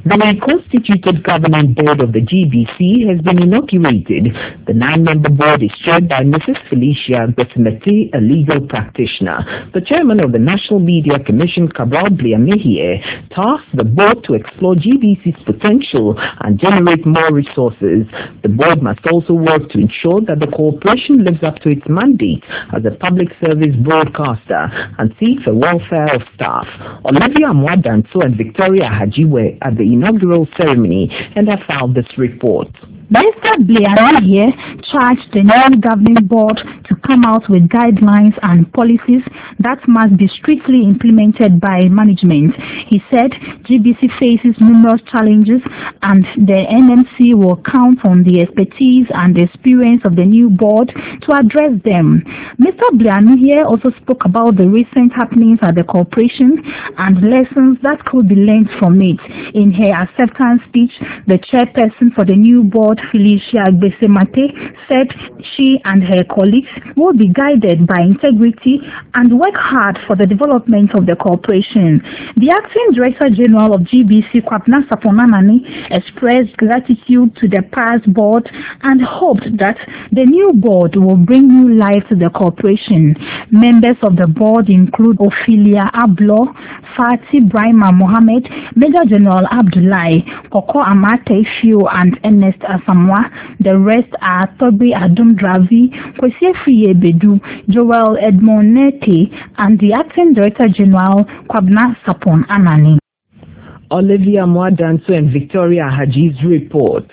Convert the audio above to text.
The reconstituted governing board of the GBC has been inaugurated. The 9-member board is chaired by Mrs. Felicia Besemete, a legal practitioner. The chairman of the National Media Commission, Cabral Bliamehie, tasked the board to explore GBC's potential and generate more resources. The board must also work to ensure that the corporation lives up to its mandate as a public service broadcaster and seeks the welfare of staff. Olivia Mwadanso and Victoria Hajiwe at the inaugural ceremony and have filed this report. Mr. Bliamehie charged the new governing board to come out with guidelines and policies that must be strictly implemented by management. He said GBC faces numerous challenges and the NMC will count on the expertise and the experience of the new board to address them. Mr. Bliamehie also spoke about the recent happenings at the corporation and lessons that could be learned from it. In her acceptance speech, the chairperson for the new board, Felicia Besemete, said she and her colleagues will be guided by integrity and work hard for the development of the corporation. The acting director general of GBC, Kwabena Sarpong Anani, expressed gratitude to the past board and hoped that the new board will bring new life to the corporation. Members of the board include Ophelia Ablo, Fatih Brahima Mohammed, Major General Abdullahi, Koko Amate Fiu, and Ernest Asamoah. The rest are Toby Adum Dravi, Kwesi Friye Bedu, Joel Edmond Nete, and the acting director general, Kwabena Sarpong Anani. Olivia Mwadanso and Victoria Haji's report.